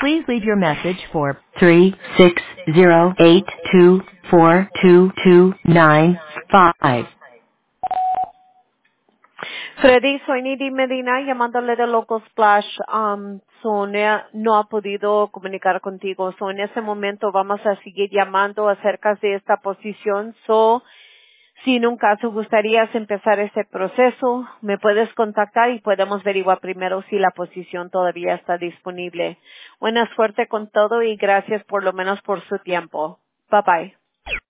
Please leave your message for 360-824-2295. Freddy, soy Nidy Medina llamándole de Local Splash. Sonia no ha podido comunicar contigo. So, en ese momento vamos a seguir llamando acerca de esta posición. Si en un caso gustarías empezar ese proceso, me puedes contactar y podemos averiguar primero si la posición todavía está disponible. Buena suerte con todo y gracias por lo menos por su tiempo. Bye bye.